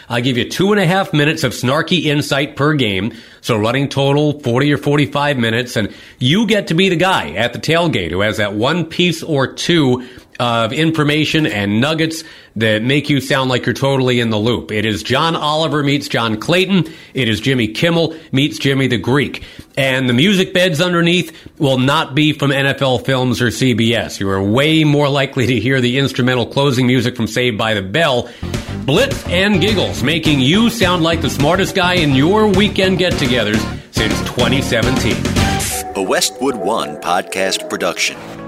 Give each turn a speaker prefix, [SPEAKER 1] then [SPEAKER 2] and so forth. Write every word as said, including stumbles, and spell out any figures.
[SPEAKER 1] I give you two and a half minutes of snarky insight per game. So running total forty or forty-five minutes. And you get to be the guy at the tailgate who has that one piece or two of information and nuggets that make you sound like you're totally in the loop. It is John Oliver meets John Clayton. It is Jimmy Kimmel meets Jimmy the Greek. And the music beds underneath will not be from N F L Films or C B S. You are way more likely to hear the instrumental closing music from Saved by the Bell. Blitz and giggles, making you sound like the smartest guy in your weekend get-togethers since twenty seventeen.
[SPEAKER 2] A Westwood One podcast production.